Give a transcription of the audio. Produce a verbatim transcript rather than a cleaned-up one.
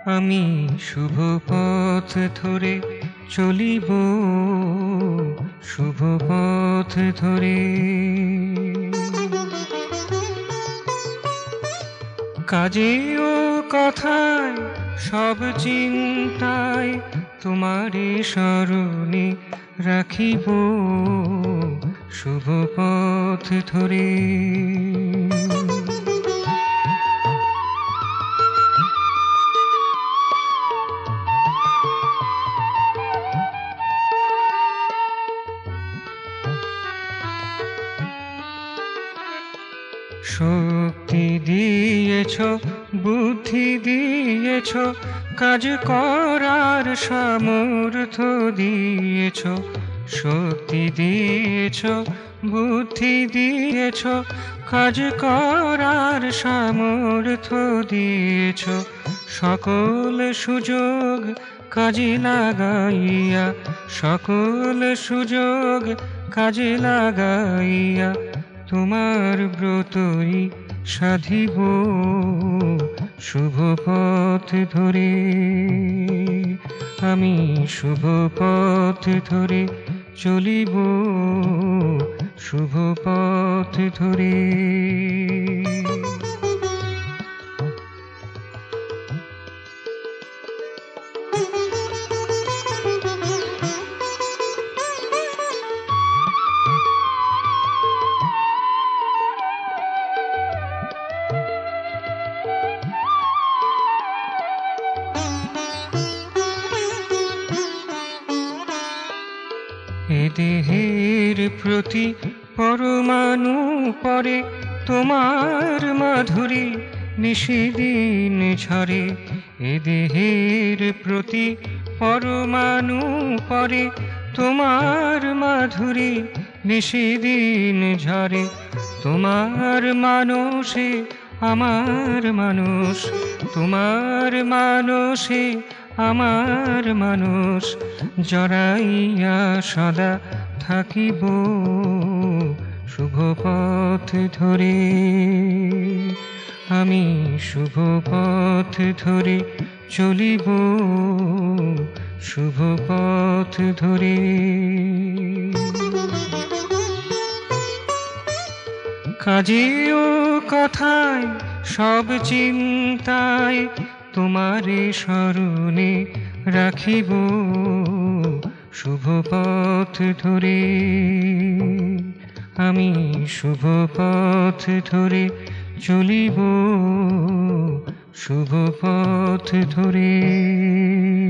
আমি শুভ পথ ধরে চলিব, শুভ পথ ধরে। কাজে ও কথায় সব চিন্তায় তোমারে স্মরণে রাখিব, শুভ পথ ধরে। শক্তি দিয়েছ, বুদ্ধি দিয়েছ, কাজ করার সামর্থ্য দিয়েছ। শক্তি দিয়েছ, বুদ্ধি দিয়েছ, কাজ করার সামর্থ্য দিয়েছ। সকল সুযোগ কাজে লাগাইয়া, সকল সুযোগ কাজে লাগাইয়া তোমার ব্রতই সাধিব, শুভ পথ ধরে। আমি শুভ পথ ধরে চলিব, শুভ পথ ধরে। এ দেহের প্রতি পরমাণু পরে তোমার মাধুরী নিশিদিন ঝরে। এ দেহের প্রতি পরমাণু পরে তোমার মাধুরী নিশিদিন ঝরে। তোমার মানসে আমার মানুষ, তোমার মানসে আমার মানুষ, জড়াইয়া সদা থাকিব, শুভ পথ ধরে। আমি শুভ পথ ধরে চলিব, শুভ পথ ধরে। কাজে ও কথায় সব চিন্তায় তোমারে স্মরণে রাখিব, শুভ পথ ধরে। আমি শুভ পথ ধরে চলিব, শুভ পথ ধরে।